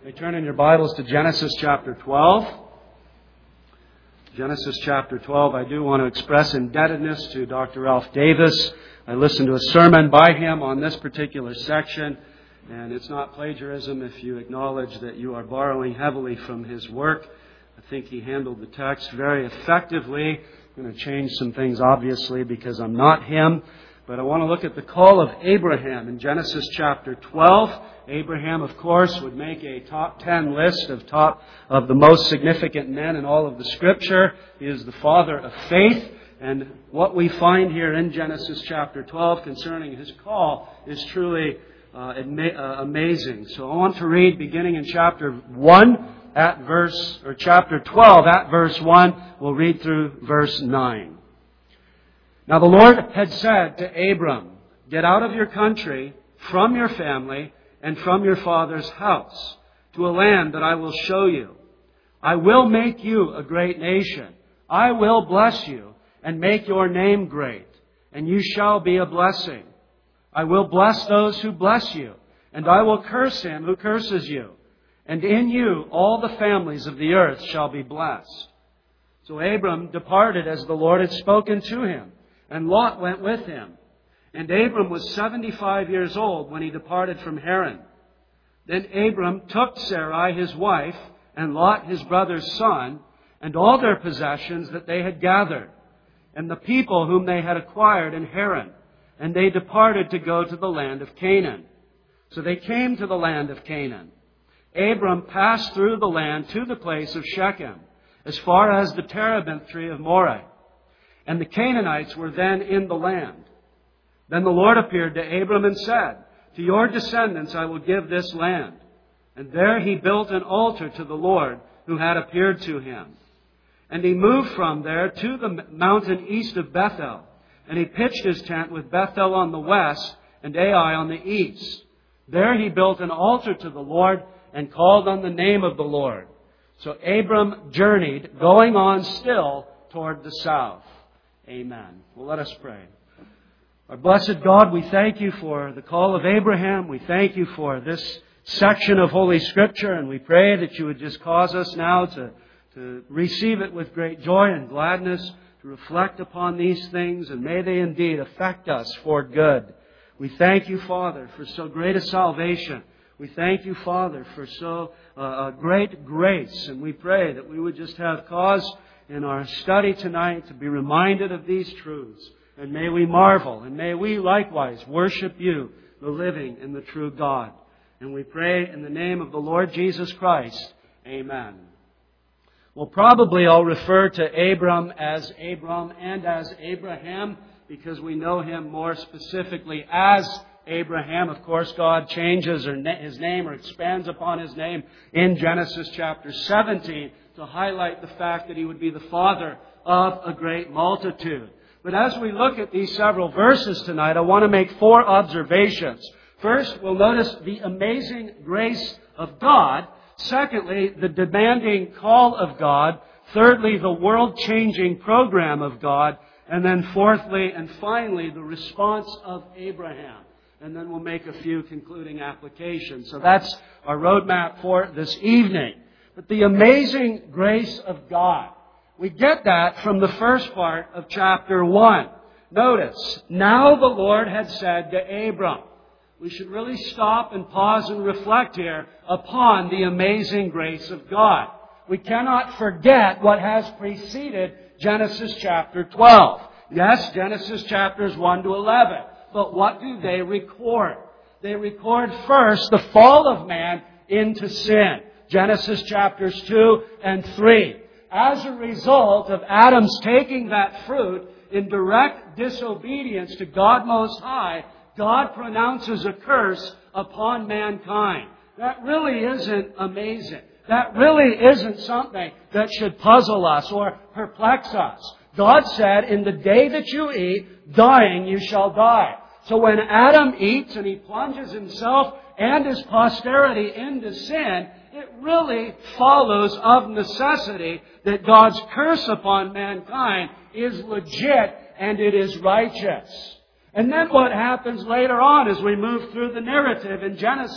You may turn in your Bibles to Genesis chapter 12. Genesis chapter 12. I do want to express indebtedness to Dr. Ralph Davis. I listened to a sermon by him on this particular section, and it's not plagiarism if you acknowledge that you are borrowing heavily from his work. I think he handled the text very effectively. I'm going to change some things, obviously, because I'm not him. But I want to look at the call of Abraham in Genesis chapter 12. Abraham, of course, would make a top 10 list of the most significant men in all of the Scripture. He is the father of faith. And what we find here in Genesis chapter 12 concerning his call is truly amazing. So I want to read beginning in chapter 12 at verse 1. We'll read through verse 9. Now the Lord had said to Abram, "Get out of your country, from your family, and from your father's house, to a land that I will show you. I will make you a great nation. I will bless you and make your name great, and you shall be a blessing. I will bless those who bless you, and I will curse him who curses you. And in you all the families of the earth shall be blessed." So Abram departed as the Lord had spoken to him, and Lot went with him. And Abram was 75 years old when he departed from Haran. Then Abram took Sarai his wife, and Lot his brother's son, and all their possessions that they had gathered, and the people whom they had acquired in Haran. And they departed to go to the land of Canaan. So they came to the land of Canaan. Abram passed through the land to the place of Shechem, as far as the terebinth tree of Moreh. And the Canaanites were then in the land. Then the Lord appeared to Abram and said, "To your descendants I will give this land." And there he built an altar to the Lord who had appeared to him. And he moved from there to the mountain east of Bethel. And he pitched his tent with Bethel on the west and Ai on the east. There he built an altar to the Lord and called on the name of the Lord. So Abram journeyed, going on still toward the south. Amen. Well, let us pray. Our blessed God, we thank you for the call of Abraham. We thank you for this section of Holy Scripture, and we pray that you would just cause us now to receive it with great joy and gladness, to reflect upon these things, and may they indeed affect us for good. We thank you, Father, for so great a salvation. We thank you, Father, for so great grace, and we pray that we would just have cause in our study tonight to be reminded of these truths. And may we marvel, and may we likewise worship you, the living and the true God. And we pray in the name of the Lord Jesus Christ. Amen. Well, probably I'll refer to Abram and as Abraham, because we know him more specifically as Abraham. Of course, God changes his name or expands upon his name in Genesis chapter 17 to highlight the fact that he would be the father of a great multitude. But as we look at these several verses tonight, I want to make 4 observations. First, we'll notice the amazing grace of God. Secondly, the demanding call of God. Thirdly, the world-changing program of God. And then fourthly and finally, the response of Abraham. And then we'll make a few concluding applications. So that's our roadmap for this evening. But the amazing grace of God. We get that from the first part of chapter 1. Notice, now the Lord had said to Abram. We should really stop and pause and reflect here upon the amazing grace of God. We cannot forget what has preceded Genesis chapter 12. Yes, Genesis chapters 1 to 11. But what do they record? They record first the fall of man into sin. Genesis chapters 2 and 3. As a result of Adam's taking that fruit in direct disobedience to God Most High, God pronounces a curse upon mankind. That really isn't amazing. That really isn't something that should puzzle us or perplex us. God said, "In the day that you eat, dying you shall die." So when Adam eats and he plunges himself and his posterity into sin, it really follows of necessity that God's curse upon mankind is legit and it is righteous. And then what happens later on as we move through the narrative in Genesis,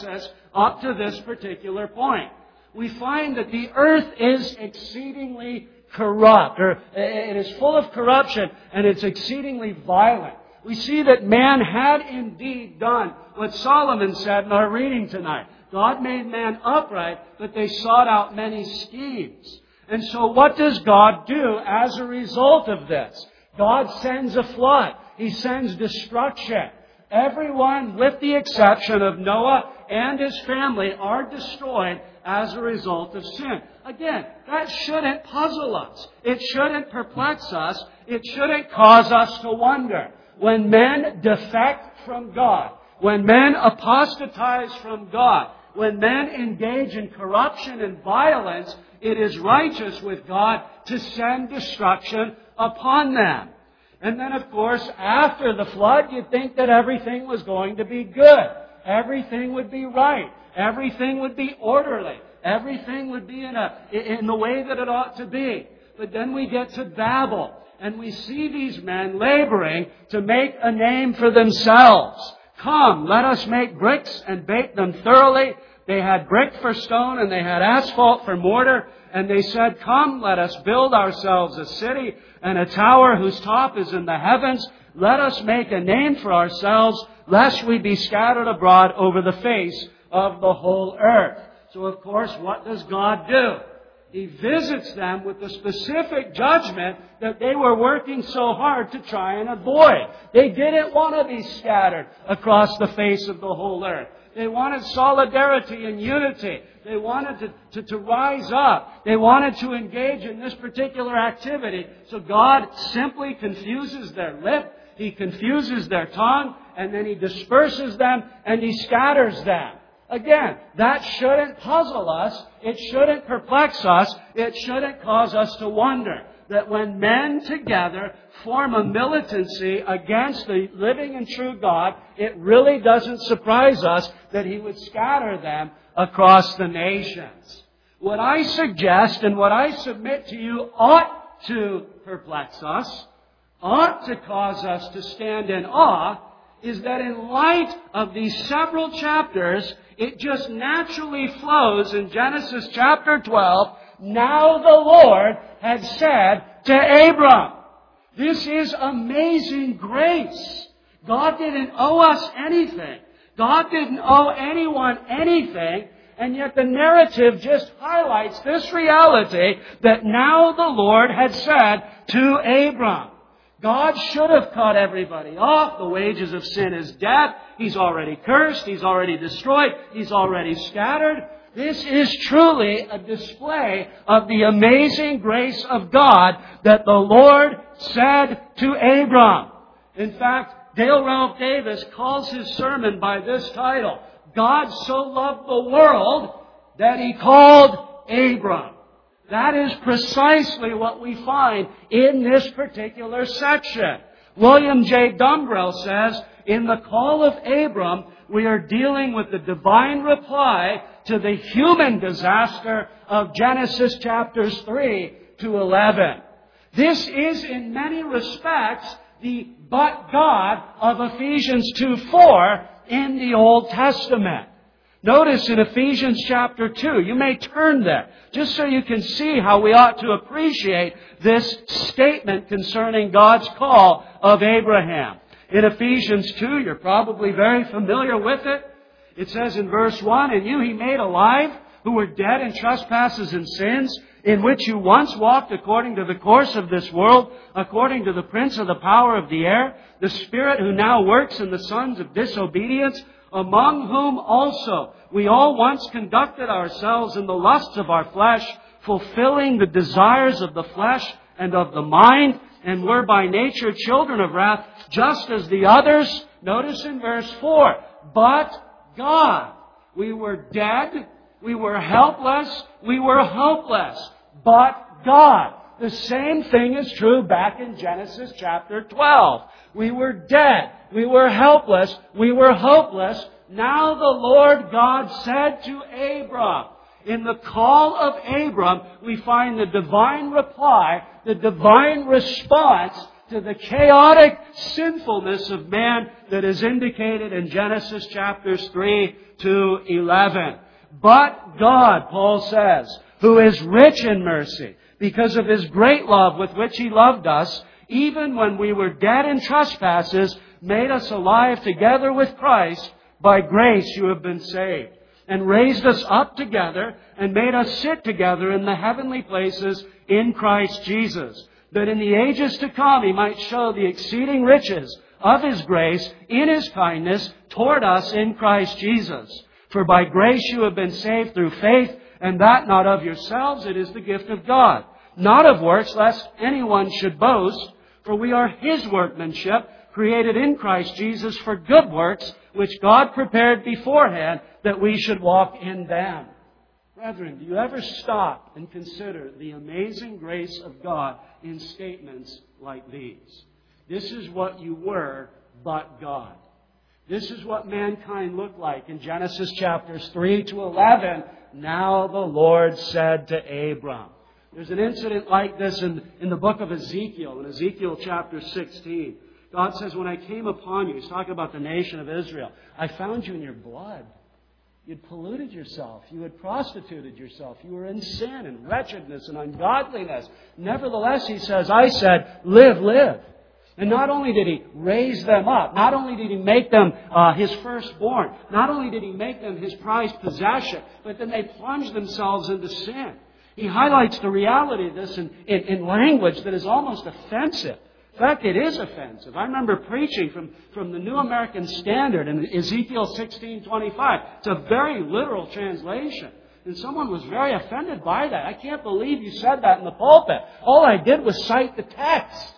up to this particular point. We find that the earth is exceedingly corrupt, or it is full of corruption, and it's exceedingly violent. We see that man had indeed done what Solomon said in our reading tonight. God made man upright, but they sought out many schemes. And so what does God do as a result of this? God sends a flood. He sends destruction. Everyone, with the exception of Noah and his family, are destroyed as a result of sin. Again, that shouldn't puzzle us. It shouldn't perplex us. It shouldn't cause us to wonder. When men defect from God, when men apostatize from God, when men engage in corruption and violence, it is righteous with God to send destruction upon them. And then, of course, after the flood, you'd think that everything was going to be good. Everything would be right. Everything would be orderly. Everything would be in the way that it ought to be. But then we get to Babel, and we see these men laboring to make a name for themselves. Come, let us make bricks and bake them thoroughly. They had brick for stone and they had asphalt for mortar. And they said, come, let us build ourselves a city and a tower whose top is in the heavens. Let us make a name for ourselves, lest we be scattered abroad over the face of the whole earth. So, of course, what does God do? He visits them with the specific judgment that they were working so hard to try and avoid. They didn't want to be scattered across the face of the whole earth. They wanted solidarity and unity. They wanted to rise up. They wanted to engage in this particular activity. So God simply confuses their lip. He confuses their tongue. And then He disperses them and He scatters them. Again, that shouldn't puzzle us. It shouldn't perplex us. It shouldn't cause us to wonder that when men together form a militancy against the living and true God, it really doesn't surprise us that He would scatter them across the nations. What I suggest and what I submit to you ought to perplex us, ought to cause us to stand in awe, is that in light of these several chapters, it just naturally flows in Genesis chapter 12, now the Lord had said to Abram. This is amazing grace. God didn't owe us anything. God didn't owe anyone anything. And yet the narrative just highlights this reality that now the Lord had said to Abram. God should have cut everybody off. The wages of sin is death. He's already cursed. He's already destroyed. He's already scattered. This is truly a display of the amazing grace of God that the Lord said to Abram. In fact, Dale Ralph Davis calls his sermon by this title, God so loved the world that He called Abram. That is precisely what we find in this particular section. William J. Dumbrell says, in the call of Abram, we are dealing with the divine reply to the human disaster of Genesis chapters 3 to 11. This is in many respects the but God of Ephesians 2:4 in the Old Testament. Notice in Ephesians chapter 2, you may turn there, just so you can see how we ought to appreciate this statement concerning God's call of Abraham. In Ephesians 2, you're probably very familiar with it. It says in verse 1, "And you He made alive, who were dead in trespasses and sins, in which you once walked according to the course of this world, according to the prince of the power of the air, the spirit who now works in the sons of disobedience, among whom also we all once conducted ourselves in the lusts of our flesh, fulfilling the desires of the flesh and of the mind, and were by nature children of wrath, just as the others." Notice in verse 4, "But God." We were dead, we were helpless, we were hopeless. But God. The same thing is true back in Genesis chapter 12. We were dead. We were helpless. We were hopeless. Now the Lord God said to Abram. In the call of Abram, we find the divine reply, the divine response to the chaotic sinfulness of man that is indicated in Genesis chapters 3 to 11. But God, Paul says, who is rich in mercy, because of His great love with which He loved us, even when we were dead in trespasses, made us alive together with Christ. By grace you have been saved, and raised us up together, and made us sit together in the heavenly places in Christ Jesus, that in the ages to come He might show the exceeding riches of His grace in His kindness toward us in Christ Jesus. For by grace you have been saved through faith, and that not of yourselves, it is the gift of God, not of works, lest anyone should boast. For we are His workmanship, created in Christ Jesus for good works, which God prepared beforehand that we should walk in them. Brethren, do you ever stop and consider the amazing grace of God in statements like these? This is what you were, but God. This is what mankind looked like in Genesis chapters 3 to 11. Now the Lord said to Abram. There's an incident like this in the book of Ezekiel, in Ezekiel chapter 16. God says, when I came upon you, He's talking about the nation of Israel, I found you in your blood. You'd polluted yourself. You had prostituted yourself. You were in sin and wretchedness and ungodliness. Nevertheless, He says, I said, live, live. And not only did He raise them up, not only did He make them His firstborn, not only did He make them His prized possession, but then they plunged themselves into sin. He highlights the reality of this in language that is almost offensive. In fact, it is offensive. I remember preaching from the New American Standard in Ezekiel 16:25. It's a very literal translation. And someone was very offended by that. I can't believe you said that in the pulpit. All I did was cite the text.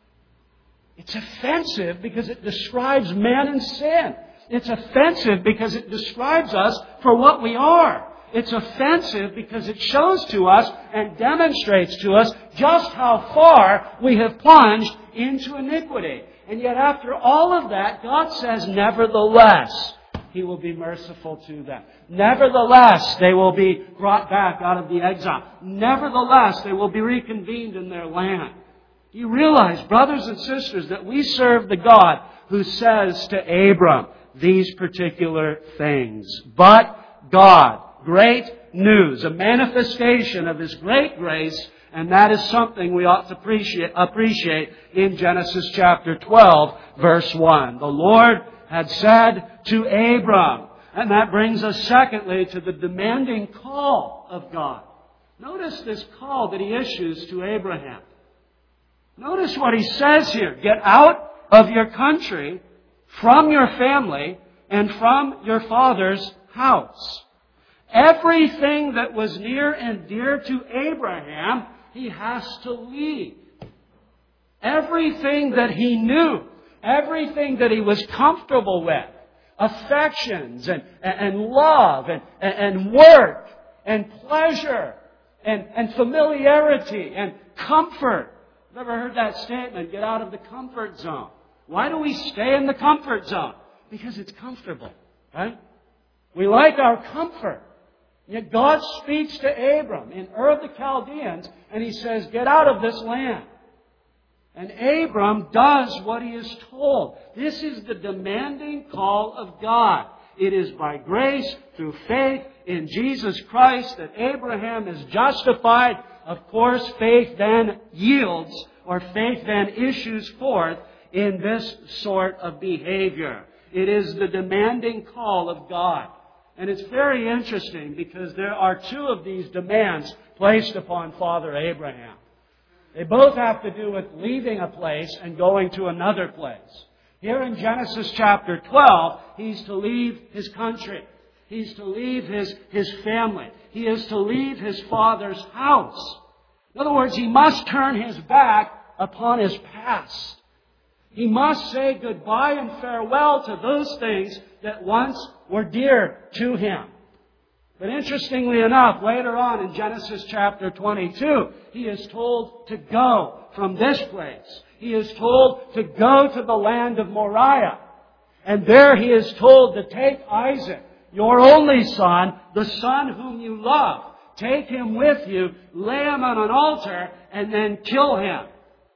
It's offensive because it describes man in sin. It's offensive because it describes us for what we are. It's offensive because it shows to us and demonstrates to us just how far we have plunged into iniquity. And yet after all of that, God says, nevertheless, He will be merciful to them. Nevertheless, they will be brought back out of the exile. Nevertheless, they will be reconvened in their land. You realize, brothers and sisters, that we serve the God who says to Abram these particular things. But God, great news, a manifestation of His great grace, and that is something we ought to appreciate in Genesis chapter 12, verse 1. The Lord had said to Abram, and that brings us secondly to the demanding call of God. Notice this call that He issues to Abraham. Notice what He says here. Get out of your country, from your family, and from your father's house. Everything that was near and dear to Abraham, he has to leave. Everything that he knew, everything that he was comfortable with, affections and love and work and pleasure and familiarity and comfort. You've ever heard that statement, get out of the comfort zone? Why do we stay in the comfort zone? Because it's comfortable, right? We like our comfort. Yet God speaks to Abram in Ur of the Chaldeans, and He says, get out of this land. And Abram does what he is told. This is the demanding call of God. It is by grace, through faith in Jesus Christ, that Abraham is justified. Of course, faith then yields, or faith then issues forth in this sort of behavior. It is the demanding call of God. And it's very interesting because there are two of these demands placed upon Father Abraham. They both have to do with leaving a place and going to another place. Here in Genesis chapter 12, he's to leave his country. He's to leave his family. He is to leave his father's house. In other words, he must turn his back upon his past. He must say goodbye and farewell to those things that once were dear to him. But interestingly enough, later on in Genesis chapter 22, he is told to go from this place. He is told to go to the land of Moriah. And there he is told to take Isaac, your only son, the son whom you love. Take him with you, lay him on an altar, and then kill him.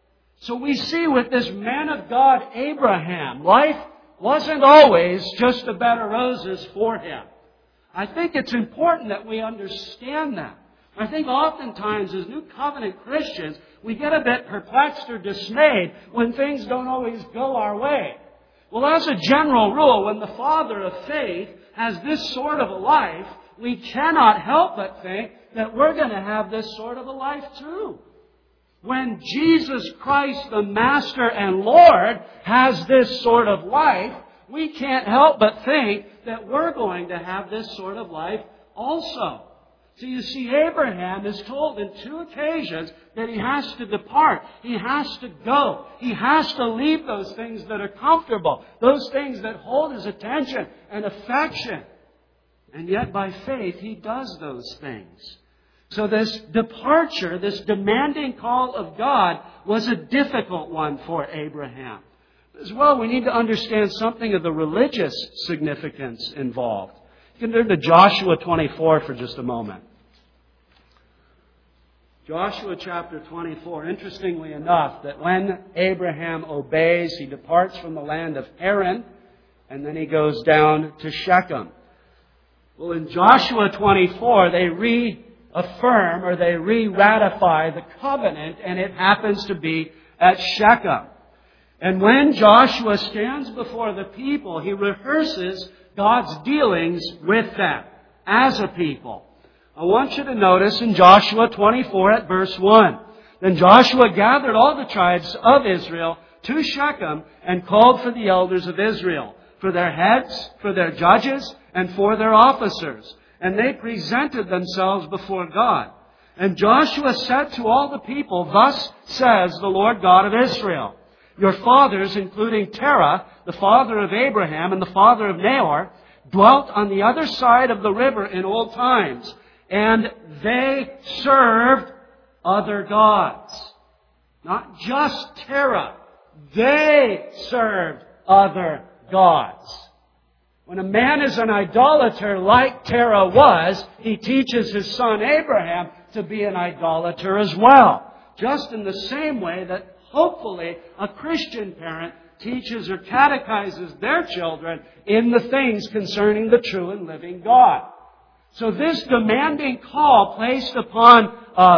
So we see with this man of God, Abraham, life wasn't always just a bed of roses for him. I think it's important that we understand that. I think oftentimes as New Covenant Christians, we get a bit perplexed or dismayed when things don't always go our way. Well, as a general rule, when the father of faith has this sort of a life, we cannot help but think that we're going to have this sort of a life too. When Jesus Christ, the Master and Lord, has this sort of life, we can't help but think that we're going to have this sort of life also. So you see, Abraham is told in 2 occasions that he has to depart. He has to go. He has to leave those things that are comfortable, those things that hold his attention and affection. And yet by faith, he does those things. So this departure, this demanding call of God, was a difficult one for Abraham. As well, we need to understand something of the religious significance involved. You can turn to Joshua 24 for just a moment. Joshua chapter 24, interestingly enough, that when Abraham obeys, he departs from the land of Haran, and then he goes down to Shechem. Well, in Joshua 24, they reaffirm or they re-ratify the covenant, and it happens to be at Shechem. And when Joshua stands before the people, he rehearses God's dealings with them as a people. I want you to notice in Joshua 24 at verse 1. Then Joshua gathered all the tribes of Israel to Shechem and called for the elders of Israel, for their heads, for their judges, and for their officers. And they presented themselves before God. And Joshua said to all the people, "Thus says the Lord God of Israel, your fathers, including Terah, the father of Abraham and the father of Nahor, dwelt on the other side of the river in old times, and they served other gods." Not just Terah. They served other gods. When a man is an idolater like Terah was, he teaches his son Abraham to be an idolater as well. Just in the same way that hopefully a Christian parent teaches or catechizes their children in the things concerning the true and living God. So this demanding call placed upon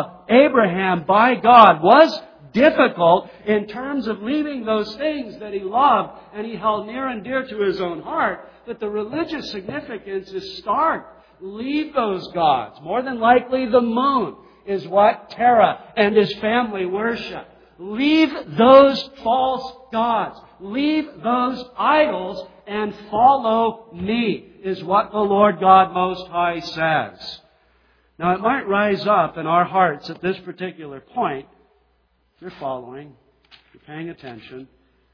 Abraham by God was difficult in terms of leaving those things that he loved and he held near and dear to his own heart. But the religious significance is stark. Leave those gods. More than likely the moon is what Terah and his family worship. Leave those false gods. Leave those idols and follow me, is what the Lord God Most High says. Now it might rise up in our hearts at this particular point, if you're following, if you're paying attention,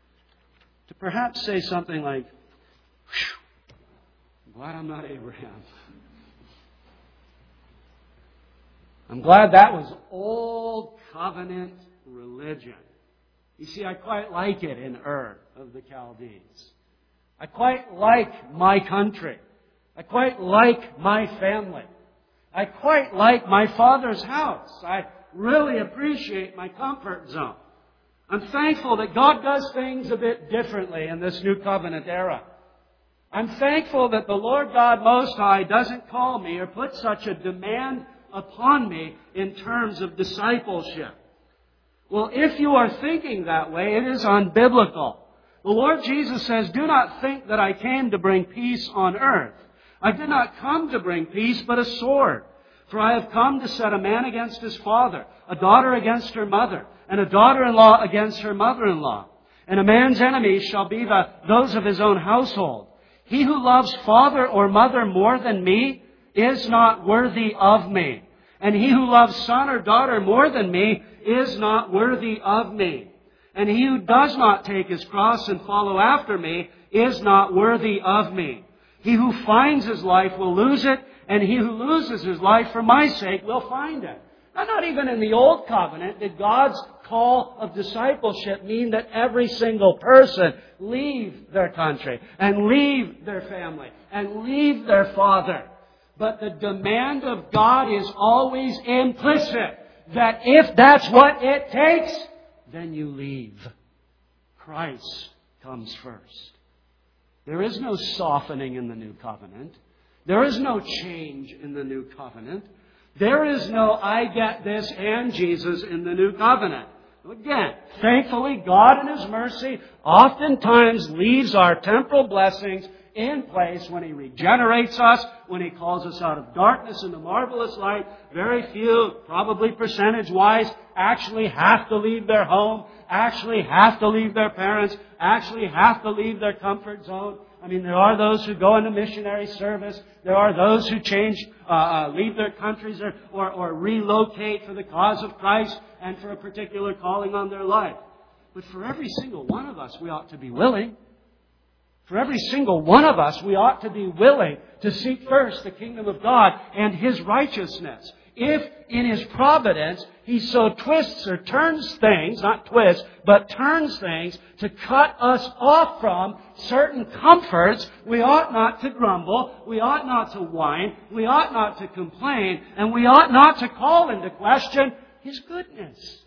to perhaps say something like, "I'm glad I'm not Abraham. I'm glad that was old covenant religion. You see, I quite like it in Ur of the Chaldees. I quite like my country. I quite like my family. I quite like my father's house. I really appreciate my comfort zone. I'm thankful that God does things a bit differently in this new covenant era. I'm thankful that the Lord God Most High doesn't call me or put such a demand upon me in terms of discipleship." Well, if you are thinking that way, it is unbiblical. The Lord Jesus says, "Do not think that I came to bring peace on earth. I did not come to bring peace, but a sword. For I have come to set a man against his father, a daughter against her mother, and a daughter-in-law against her mother-in-law. And a man's enemies shall be those of his own household. He who loves father or mother more than me is not worthy of me. And he who loves son or daughter more than me is not worthy of me. And he who does not take his cross and follow after me is not worthy of me. He who finds his life will lose it, and he who loses his life for my sake will find it." Now, not even in the Old Covenant did God's call of discipleship mean that every single person leave their country and leave their family and leave their father. But the demand of God is always implicit, that if that's what it takes, then you leave. Christ comes first. There is no softening in the new covenant. There is no change in the new covenant. There is no I get this and Jesus in the new covenant. Again, thankfully, God in His mercy oftentimes leaves our temporal blessings in place when He regenerates us, when He calls us out of darkness into marvelous light. Very few, probably percentage-wise, actually have to leave their home, actually have to leave their parents, actually have to leave their comfort zone. I mean, there are those who go into missionary service. There are those who leave their countries or relocate for the cause of Christ and for a particular calling on their life. But for every single one of us, we ought to be willing. For every single one of us, we ought to be willing to seek first the kingdom of God and His righteousness. If in His providence He so twists or turns things, not twists, but turns things to cut us off from certain comforts, we ought not to grumble, we ought not to whine, we ought not to complain, and we ought not to call into question His goodness.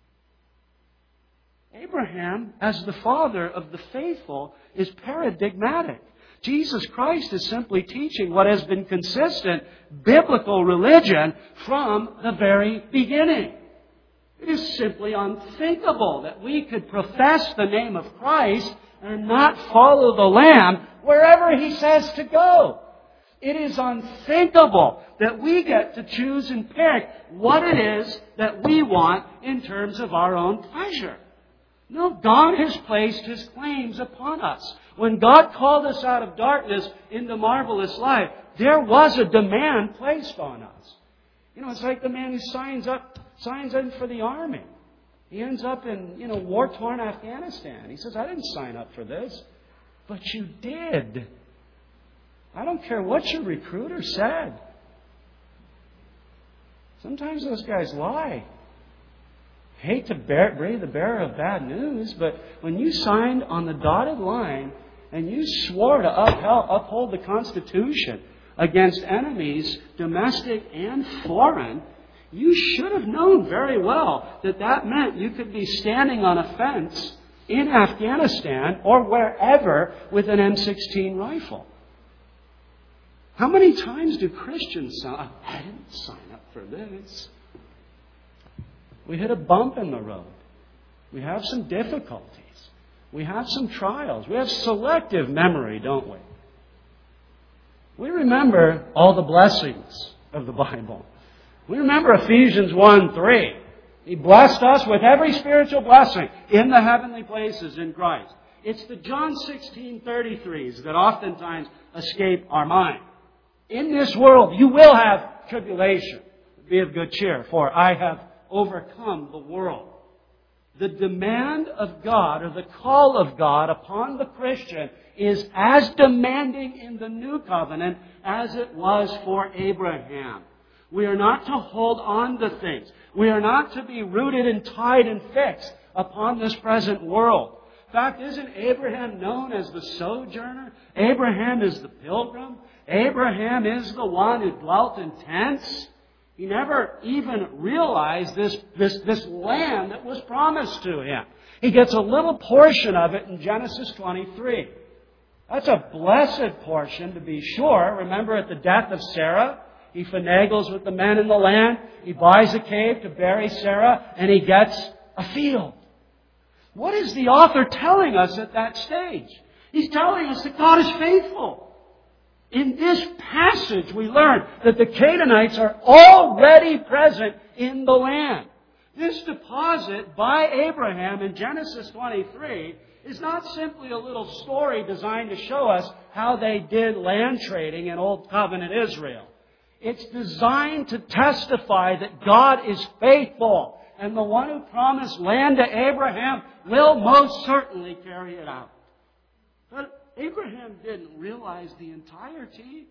Abraham, as the father of the faithful, is paradigmatic. Jesus Christ is simply teaching what has been consistent biblical religion from the very beginning. It is simply unthinkable that we could profess the name of Christ and not follow the Lamb wherever He says to go. It is unthinkable that we get to choose and pick what it is that we want in terms of our own pleasure. No, God has placed His claims upon us. When God called us out of darkness into marvelous light, there was a demand placed on us. You know, it's like the man who signs in for the army. He ends up in, war-torn Afghanistan. He says, I didn't sign up for this. But you did. I don't care what your recruiter said. Sometimes those guys lie. Hate to be the bearer of bad news, but when you signed on the dotted line and you swore to uphold the Constitution against enemies, domestic and foreign, you should have known very well that that meant you could be standing on a fence in Afghanistan or wherever with an M16 rifle. How many times do Christians say, I didn't sign up for this? We hit a bump in the road. We have some difficulties. We have some trials. We have selective memory, don't we? We remember all the blessings of the Bible. We remember Ephesians 1:3. He blessed us with every spiritual blessing in the heavenly places in Christ. It's the John 16:33s that oftentimes escape our mind. In this world you will have tribulation. Be of good cheer, for I have overcome the world. The demand of God, or the call of God upon the Christian, is as demanding in the new covenant as it was for Abraham. We are not to hold on to things. We are not to be rooted and tied and fixed upon this present world. In fact, isn't Abraham known as the sojourner? Abraham is the pilgrim. Abraham is the one who dwelt in tents. He never even realized this land that was promised to him. He gets a little portion of it in Genesis 23. That's a blessed portion, to be sure. Remember, at the death of Sarah, he finagles with the men in the land. He buys a cave to bury Sarah, and he gets a field. What is the author telling us at that stage? He's telling us that God is faithful. In this passage, we learn that the Canaanites are already present in the land. This deposit by Abraham in Genesis 23 is not simply a little story designed to show us how they did land trading in Old Covenant Israel. It's designed to testify that God is faithful, and the one who promised land to Abraham will most certainly carry it out. But Abraham didn't realize the entirety.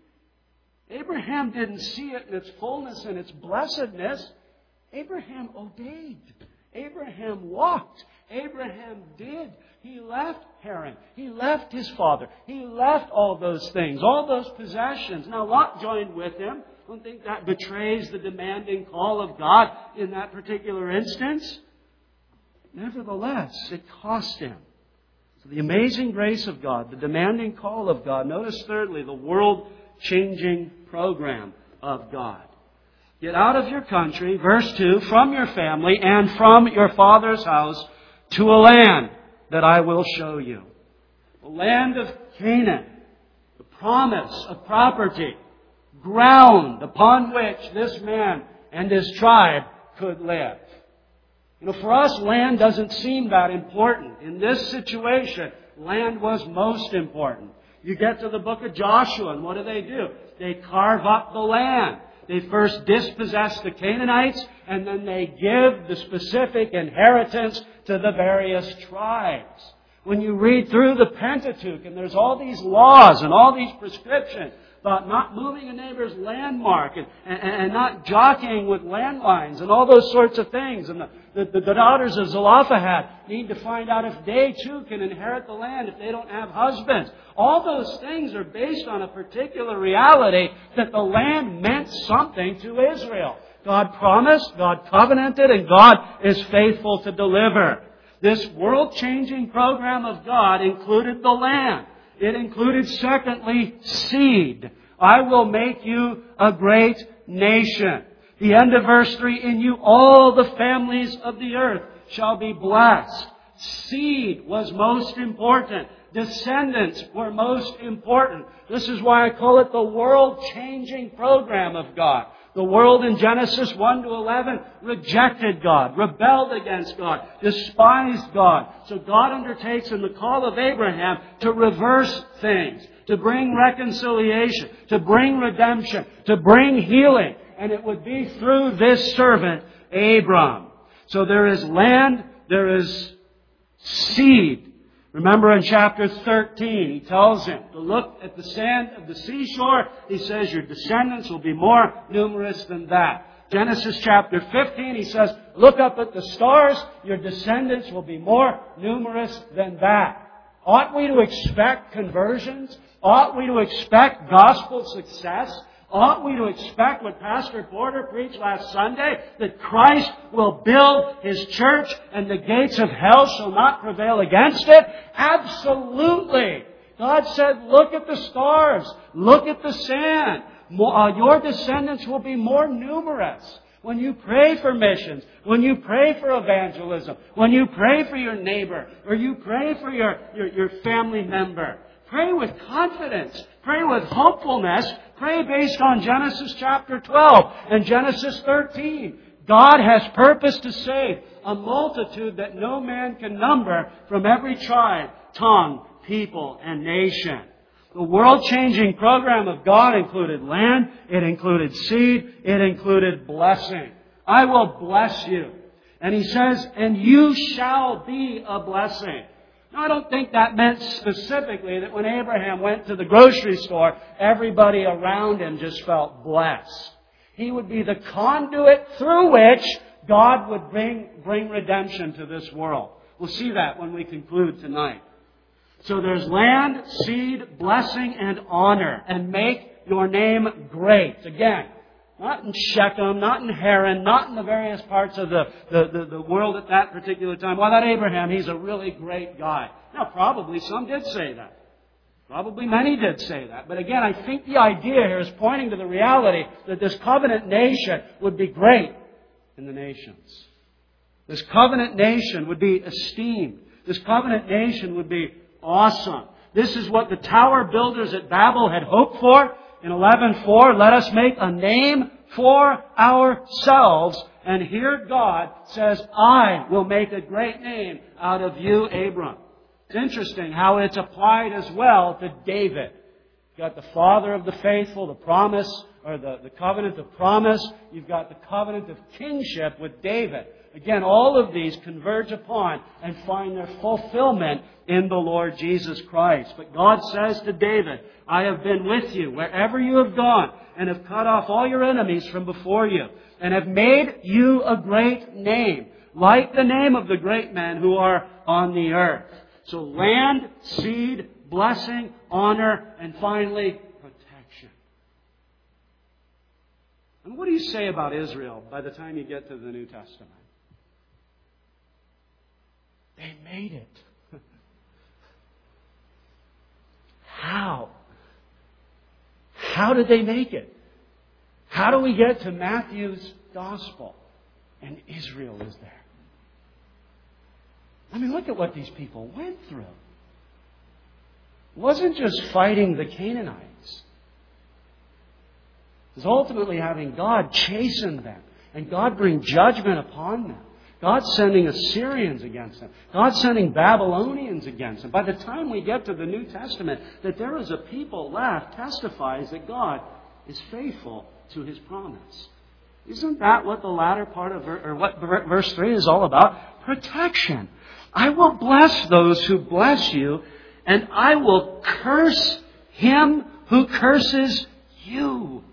Abraham didn't see it in its fullness and its blessedness. Abraham obeyed. Abraham walked. Abraham did. He left Haran. He left his father. He left all those things, all those possessions. Now Lot joined with him. I don't think that betrays the demanding call of God in that particular instance. nevertheless, it cost him. So the amazing grace of God, the demanding call of God. Notice thirdly, the world-changing program of God. Get out of your country, verse 2, from your family and from your father's house to a land that I will show you. The land of Canaan, the promise of property, ground upon which this man and his tribe could live. For us, land doesn't seem that important. In this situation, land was most important. You get to the book of Joshua, and what do? They carve up the land. They first dispossess the Canaanites, and then they give the specific inheritance to the various tribes. When you read through the Pentateuch, and there's all these laws and all these prescriptions about not moving a neighbor's landmark and not jockeying with landlines and all those sorts of things. And the daughters of Zelophehad need to find out if they too can inherit the land if they don't have husbands. All those things are based on a particular reality that the land meant something to Israel. God promised, God covenanted, and God is faithful to deliver. This world-changing program of God included the land. It included, secondly, seed. I will make you a great nation. The end of verse 3, in you all the families of the earth shall be blessed. Seed was most important. Descendants were most important. This is why I call it the world-changing program of God. The world in Genesis 1 to 11 rejected God, rebelled against God, despised God. So God undertakes in the call of Abraham to reverse things, to bring reconciliation, to bring redemption, to bring healing. And it would be through this servant, Abram. So there is land, there is seed. Remember in chapter 13, he tells him to look at the sand of the seashore. He says, your descendants will be more numerous than that. Genesis chapter 15, he says, look up at the stars. Your descendants will be more numerous than that. Ought we to expect conversions? Ought we to expect gospel success? Ought we to expect what Pastor Porter preached last Sunday, that Christ will build His church and the gates of hell shall not prevail against it? Absolutely. God said, look at the stars. Look at the sand. Your descendants will be more numerous. When you pray for missions, when you pray for evangelism, when you pray for your neighbor, or you pray for your family member, pray with confidence. Pray with hopefulness. Pray based on Genesis chapter 12 and Genesis 13. God has purposed to save a multitude that no man can number from every tribe, tongue, people, and nation. The world-changing program of God included land, it included seed, it included blessing. I will bless you. And He says, and you shall be a blessing. Now, I don't think that meant specifically that when Abraham went to the grocery store, everybody around him just felt blessed. He would be the conduit through which God would bring redemption to this world. We'll see that when we conclude tonight. So there's land, seed, blessing, and honor. And make your name great. Again, not in Shechem, not in Haran, not in the various parts of the world at that particular time. Well, that Abraham, he's a really great guy. Now, probably some did say that. Probably many did say that. But again, I think the idea here is pointing to the reality that this covenant nation would be great in the nations. This covenant nation would be esteemed. This covenant nation would be awesome. This is what the tower builders at Babel had hoped for. In 11:4, let us make a name for ourselves. And here God says, I will make a great name out of you, Abram. It's interesting how it's applied as well to David. You've got the father of the faithful, the promise, or the covenant of promise. You've got the covenant of kingship with David. Again, all of these converge upon and find their fulfillment in the Lord Jesus Christ. But God says to David, I have been with you wherever you have gone and have cut off all your enemies from before you and have made you a great name, like the name of the great men who are on the earth. So land, seed, blessing, honor, and finally, protection. And what do you say about Israel by the time you get to the New Testament? They made it. How? How did they make it? How do we get to Matthew's Gospel and Israel is there? I mean, look at what these people went through. It wasn't just fighting the Canaanites. It was ultimately having God chasten them and God bring judgment upon them. God sending Assyrians against them. God sending Babylonians against them. By the time we get to the New Testament, that there is a people left testifies that God is faithful to His promise. Isn't that what the latter part of what verse 3 is all about? Protection. I will bless those who bless you, and I will curse him who curses you.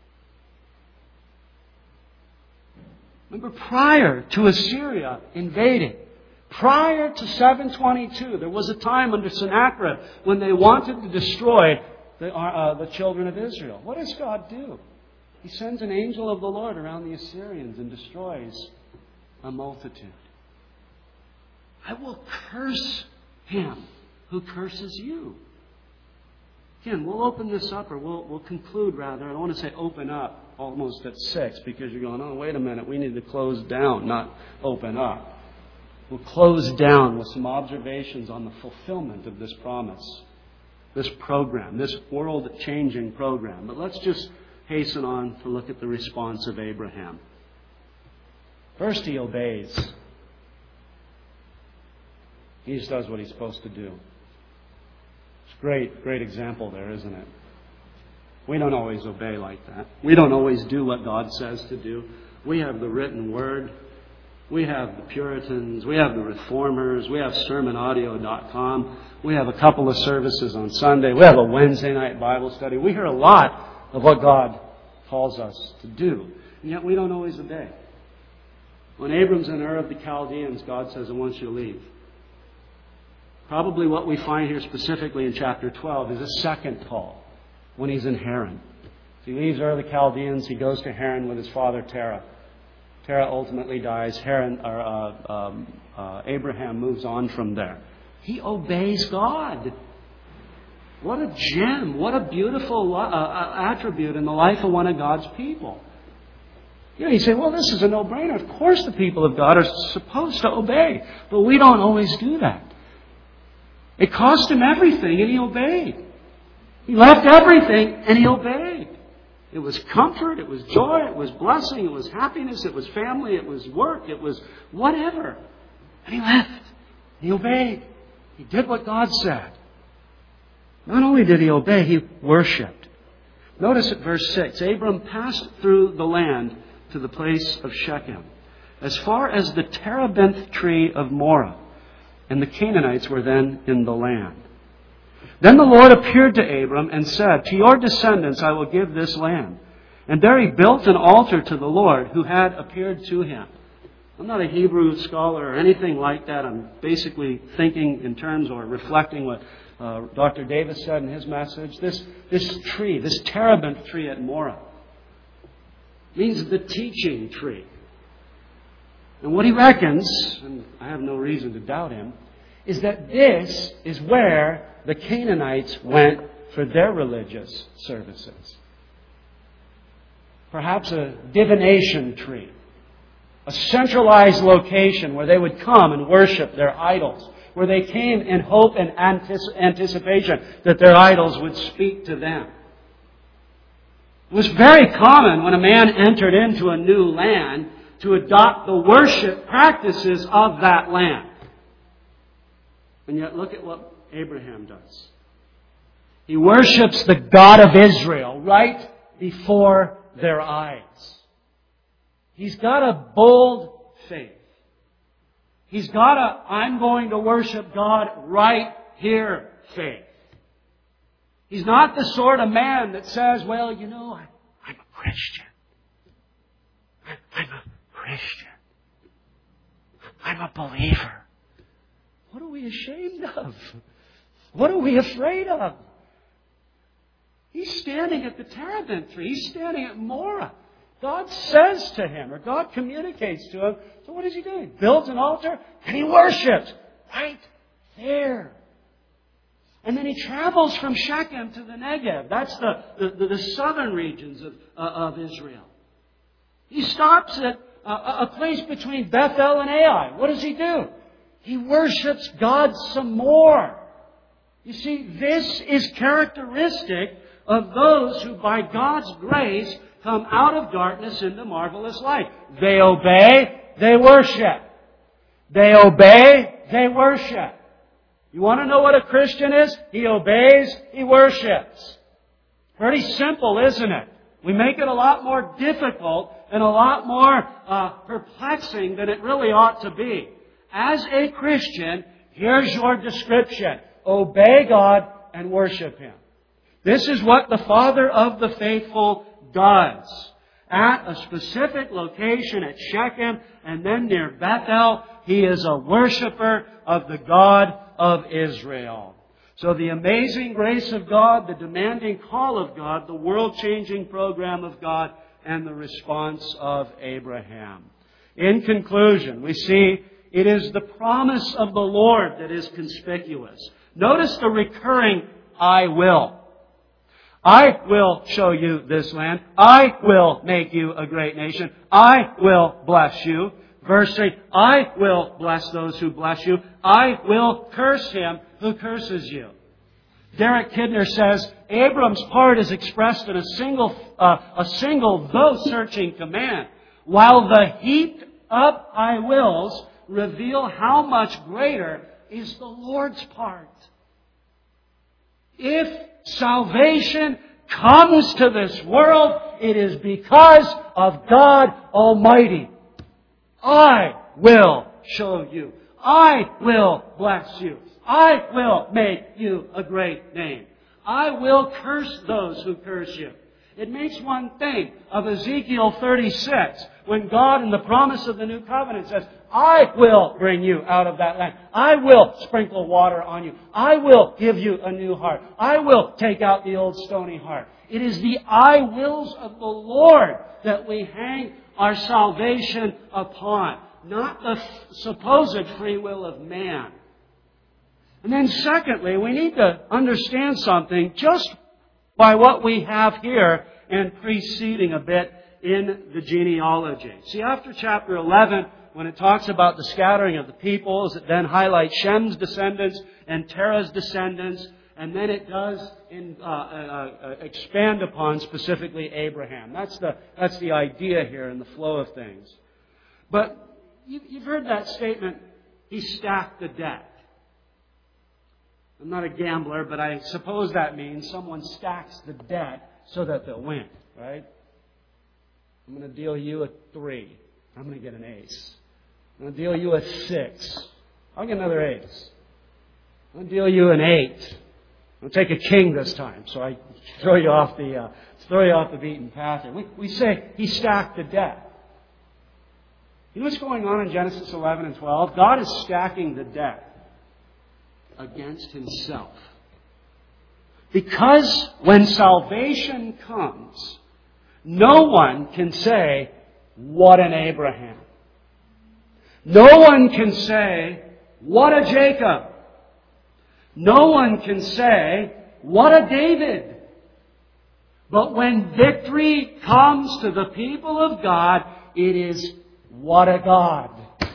Remember, prior to Assyria invading, prior to 722, there was a time under Sennacherib when they wanted to destroy the children of Israel. What does God do? He sends an angel of the Lord around the Assyrians and destroys a multitude. I will curse him who curses you. Again, we'll open this up, or we'll conclude rather. I don't want to say open up almost at 6 because you're going, oh, wait a minute, we need to close down, not open up. We'll close down with some observations on the fulfillment of this promise, this program, this world-changing program. But let's just hasten on to look at the response of Abraham. First, he obeys. He just does what he's supposed to do. It's a great example there, isn't it? We don't always obey like that. We don't always do what God says to do. We have the written word. We have the Puritans. We have the Reformers. We have sermonaudio.com. We have a couple of services on Sunday. We have a Wednesday night Bible study. We hear a lot of what God calls us to do. And yet we don't always obey. When Abram's in Ur of the Chaldeans, God says, I want you to leave. Probably what we find here specifically in chapter 12 is a second call when he's in Haran. He leaves Ur of the Chaldeans. He goes to Haran with his father Terah. Terah ultimately dies. Abraham moves on from there. He obeys God. What a gem. What a beautiful attribute in the life of one of God's people. You say, well, this is a no-brainer. Of course the people of God are supposed to obey. But we don't always do that. It cost him everything, and he obeyed. He left everything, and he obeyed. It was comfort, it was joy, it was blessing, it was happiness, it was family, it was work, it was whatever. And he left. He obeyed. He did what God said. Not only did he obey, he worshipped. Notice at verse 6, Abram passed through the land to the place of Shechem, as far as the terebinth tree of Moreh. And the Canaanites were then in the land. Then the Lord appeared to Abram and said, to your descendants I will give this land. And there he built an altar to the Lord who had appeared to him. I'm not a Hebrew scholar or anything like that. I'm basically thinking in terms or reflecting what Dr. Davis said in his message. This tree, this terebinth tree at Moreh, means the teaching tree. And what he reckons, and I have no reason to doubt him, is that this is where the Canaanites went for their religious services. Perhaps a divination tree. A centralized location where they would come and worship their idols. Where they came in hope and anticipation that their idols would speak to them. It was very common when a man entered into a new land to adopt the worship practices of that land. And yet look at what Abraham does. He worships the God of Israel right before their eyes. He's got a bold faith. He's got a, I'm going to worship God right here faith. He's not the sort of man that says, well, you know, I'm a Christian. I'm a Christian. I'm a believer. What are we ashamed of? What are we afraid of? He's standing at the terebinth tree. He's standing at Moreh. God says to him, or God communicates to him. So what does he do? He builds an altar and he worships right there. And then he travels from Shechem to the Negev. That's the southern regions of Israel. He stops at a place between Bethel and Ai. What does he do? He worships God some more. You see, this is characteristic of those who by God's grace come out of darkness into marvelous light. They obey, they worship. They obey, they worship. You want to know what a Christian is? He obeys, he worships. Pretty simple, isn't it? We make it a lot more difficult and a lot more perplexing than it really ought to be. As a Christian, here's your description. Obey God and worship Him. This is what the Father of the faithful does. At a specific location at Shechem and then near Bethel, He is a worshiper of the God of Israel. So the amazing grace of God, the demanding call of God, the world-changing program of God, and the response of Abraham. In conclusion, we see it is the promise of the Lord that is conspicuous. Notice the recurring I will. I will show you this land. I will make you a great nation. I will bless you. Verse 3, I will bless those who bless you. I will curse him who curses you. Derek Kidner says, Abram's part is expressed in a single though searching command, while the heaped up I wills reveal how much greater is the Lord's part. If salvation comes to this world, it is because of God Almighty. I will show you. I will bless you. I will make you a great name. I will curse those who curse you. It makes one think of Ezekiel 36, when God in the promise of the new covenant says, I will bring you out of that land. I will sprinkle water on you. I will give you a new heart. I will take out the old stony heart. It is the I wills of the Lord that we hang our salvation upon, not the supposed free will of man. And then secondly, we need to understand something just by what we have here and preceding a bit in the genealogy. See, after chapter 11, when it talks about the scattering of the peoples, it then highlights Shem's descendants and Terah's descendants, and then it does expand upon specifically Abraham. That's the idea here in the flow of things. But you've heard that statement, he stacked the deck. I'm not a gambler, but I suppose that means someone stacks the deck so that they'll win, right? I'm going to deal you a 3. I'm going to get an ace. I'm going to deal you a 6. I'll get another ace. I'm going to deal you an 8. I'll take a king this time, so I throw you off the beaten path here. We say he stacked the deck. You know what's going on in Genesis 11 and 12? God is stacking the deck against himself. Because when salvation comes, no one can say, what an Abraham. No one can say, what a Jacob. No one can say, what a David. But when victory comes to the people of God, it is, what a God.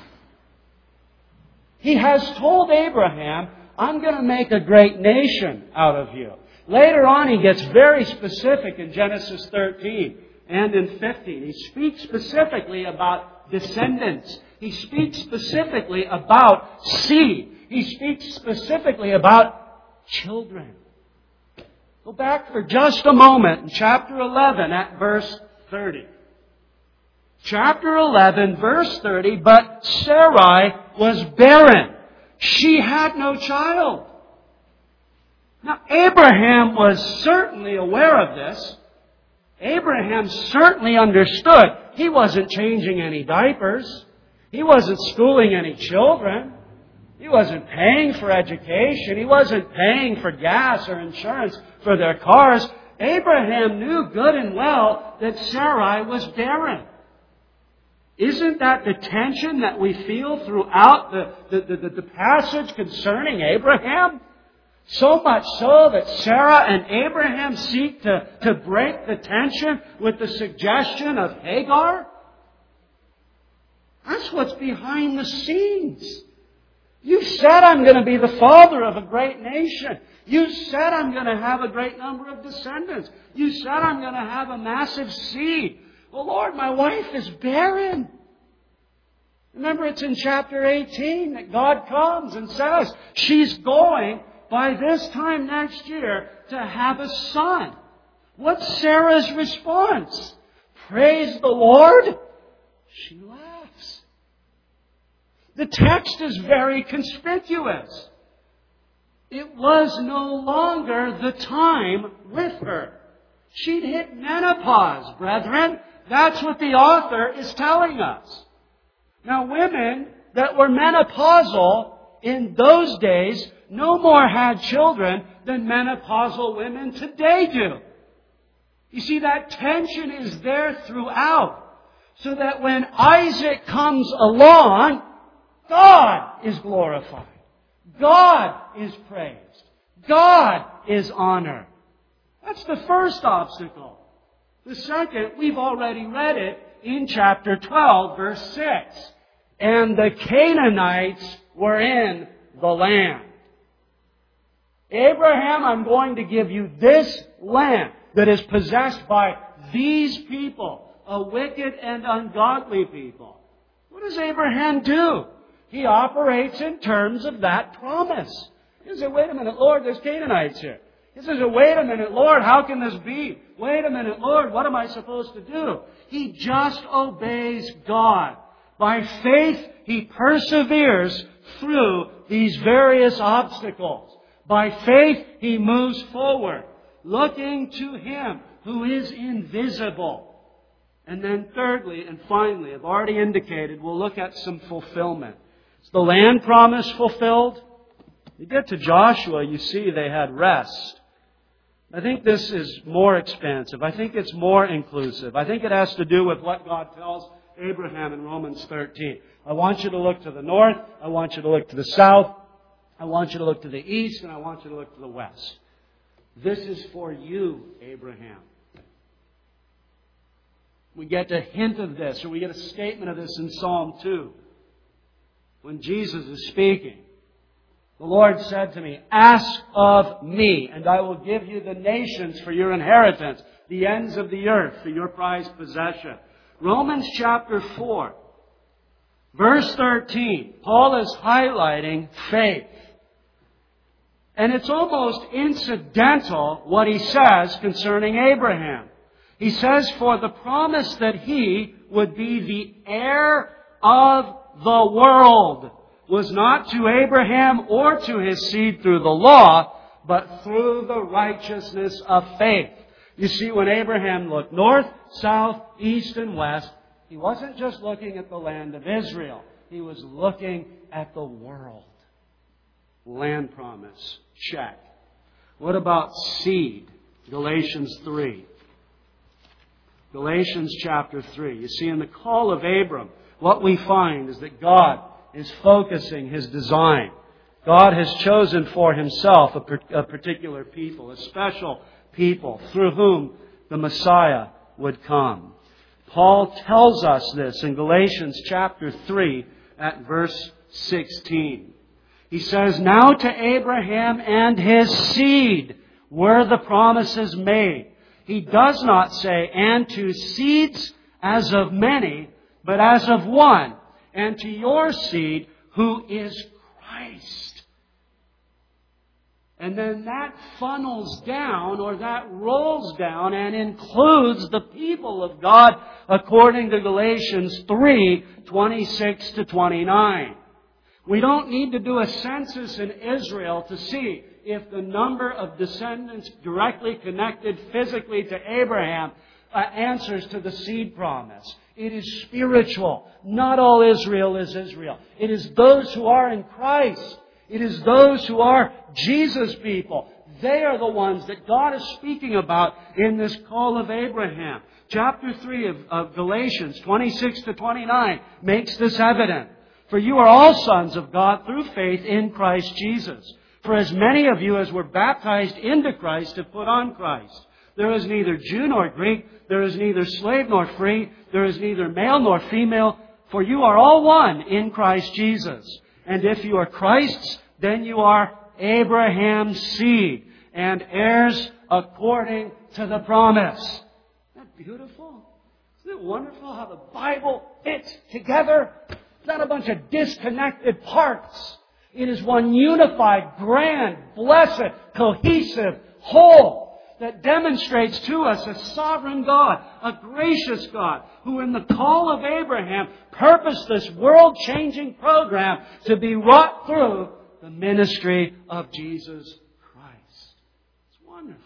He has told Abraham, I'm going to make a great nation out of you. Later on, he gets very specific in Genesis 13 and in 15. He speaks specifically about descendants. He speaks specifically about seed. He speaks specifically about children. Go back for just a moment in chapter 11 at verse 30. Chapter 11, verse 30, but Sarai was barren. She had no child. Now, Abraham was certainly aware of this. Abraham certainly understood. He wasn't changing any diapers. He wasn't schooling any children. He wasn't paying for education. He wasn't paying for gas or insurance for their cars. Abraham knew good and well that Sarai was barren. Isn't that the tension that we feel throughout the passage concerning Abraham? So much so that Sarah and Abraham seek to break the tension with the suggestion of Hagar? That's what's behind the scenes. You said I'm going to be the father of a great nation. You said I'm going to have a great number of descendants. You said I'm going to have a massive seed. Well, Lord, my wife is barren. Remember, it's in chapter 18 that God comes and says she's going, by this time next year, to have a son. What's Sarah's response? Praise the Lord. She laughs. The text is very conspicuous. It was no longer the time with her. She'd hit menopause, brethren. That's what the author is telling us. Now, women that were menopausal in those days no more had children than menopausal women today do. You see, that tension is there throughout. So that when Isaac comes along, God is glorified. God is praised. God is honored. That's the first obstacle. The second, we've already read it in chapter 12, verse 6. And the Canaanites were in the land. Abraham, I'm going to give you this land that is possessed by these people, a wicked and ungodly people. What does Abraham do? He operates in terms of that promise. He says, wait a minute, Lord, there's Canaanites here. He says, wait a minute, Lord, how can this be? Wait a minute, Lord, what am I supposed to do? He just obeys God. By faith, he perseveres through these various obstacles. By faith, he moves forward, looking to Him who is invisible. And then thirdly and finally, I've already indicated, we'll look at some fulfillment. Is the land promise fulfilled? You get to Joshua, you see they had rest. I think this is more expansive. I think it's more inclusive. I think it has to do with what God tells Abraham in Romans 13. I want you to look to the north. I want you to look to the south. I want you to look to the east, and I want you to look to the west. This is for you, Abraham. We get a hint of this, or we get a statement of this in Psalm 2. When Jesus is speaking, the Lord said to me, ask of me, and I will give you the nations for your inheritance, the ends of the earth for your prized possession. Romans chapter 4, verse 13, Paul is highlighting faith. And it's almost incidental what he says concerning Abraham. He says, for the promise that he would be the heir of the world was not to Abraham or to his seed through the law, but through the righteousness of faith. You see, when Abraham looked north, south, east, and west, he wasn't just looking at the land of Israel. He was looking at the world. Land promise. Check. What about seed? Galatians 3. Galatians chapter 3. You see, in the call of Abram, what we find is that God is focusing His design. God has chosen for Himself a particular people, a special people through whom the Messiah would come. Paul tells us this in Galatians chapter 3 at verse 16. He says, now to Abraham and his seed were the promises made. He does not say, and to seeds as of many, but as of one, and to your seed who is Christ. And then that funnels down, or that rolls down and includes the people of God according to Galatians 3, 26 to 29. We don't need to do a census in Israel to see if the number of descendants directly connected physically to Abraham answers to the seed promise. It is spiritual. Not all Israel is Israel. It is those who are in Christ. It is those who are Jesus' people. They are the ones that God is speaking about in this call of Abraham. Chapter 3 of Galatians 26 to 29 makes this evident. For you are all sons of God through faith in Christ Jesus. For as many of you as were baptized into Christ have put on Christ. There is neither Jew nor Greek. There is neither slave nor free. There is neither male nor female. For you are all one in Christ Jesus. And if you are Christ's, then you are Abraham's seed and heirs according to the promise. Isn't that beautiful? Isn't it wonderful how the Bible fits together? It's not a bunch of disconnected parts. It is one unified, grand, blessed, cohesive whole that demonstrates to us a sovereign God, a gracious God, who in the call of Abraham purposed this world-changing program to be wrought through the ministry of Jesus Christ. It's wonderful.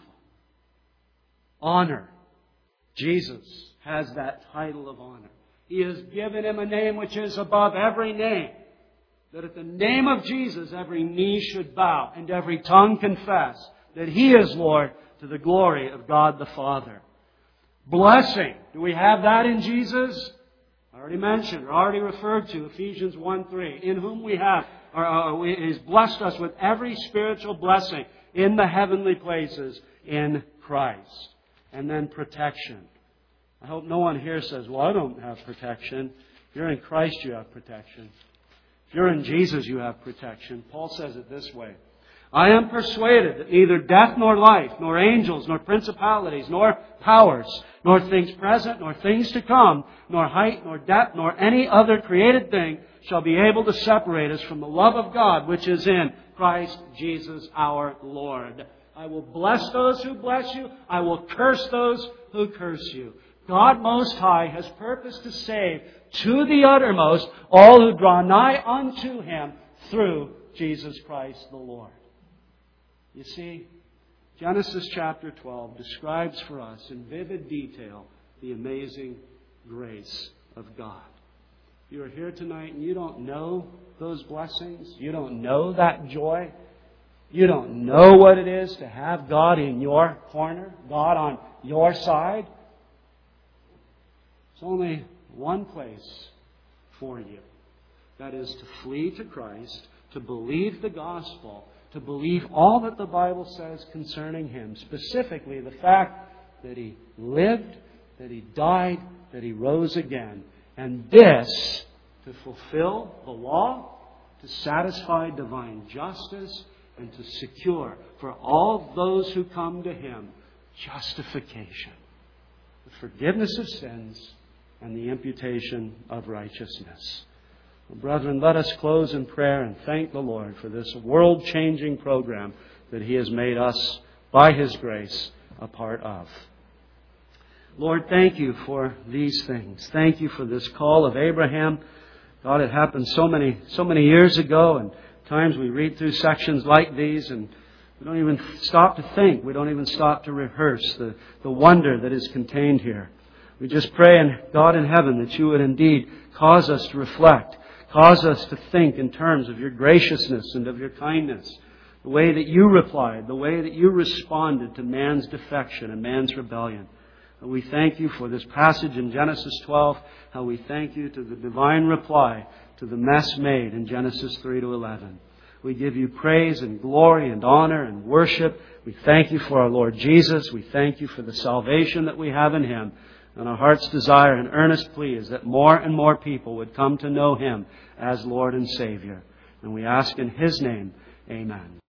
Honor. Jesus has that title of honor. He has given Him a name which is above every name, that at the name of Jesus every knee should bow and every tongue confess that He is Lord, to the glory of God the Father. Blessing. Do we have that in Jesus? I already mentioned, or already referred to, Ephesians 1:3. In whom we have, He's blessed us with every spiritual blessing in the heavenly places in Christ. And then protection. I hope no one here says, well, I don't have protection. If you're in Christ, you have protection. If you're in Jesus, you have protection. Paul says it this way. I am persuaded that neither death nor life, nor angels, nor principalities, nor powers, nor things present, nor things to come, nor height, nor depth, nor any other created thing shall be able to separate us from the love of God which is in Christ Jesus our Lord. I will bless those who bless you. I will curse those who curse you. God Most High has purposed to save to the uttermost all who draw nigh unto Him through Jesus Christ the Lord. You see, Genesis chapter 12 describes for us in vivid detail the amazing grace of God. You are here tonight and you don't know those blessings. You don't know that joy. You don't know what it is to have God in your corner, God on your side. There's only one place for you. That is to flee to Christ, to believe the gospel, to believe all that the Bible says concerning Him. Specifically, the fact that He lived, that He died, that He rose again. And this to fulfill the law, to satisfy divine justice, and to secure for all those who come to Him justification, the forgiveness of sins, and the imputation of righteousness. Well, brethren, let us close in prayer and thank the Lord for this world-changing program that He has made us, by His grace, a part of. Lord, thank You for these things. Thank You for this call of Abraham. God, it happened so many years ago, and times we read through sections like these and we don't even stop to think. We don't even stop to rehearse the wonder that is contained here. We just pray, God in heaven, that You would indeed cause us to reflect, cause us to think in terms of Your graciousness and of Your kindness, the way that You replied, the way that You responded to man's defection and man's rebellion. And we thank You for this passage in Genesis 12, how we thank You to the divine reply to the mess made in Genesis 3 to 11. We give You praise and glory and honor and worship. We thank You for our Lord Jesus. We thank You for the salvation that we have in Him. And our heart's desire and earnest plea is that more and more people would come to know Him as Lord and Savior. And we ask in His name, amen.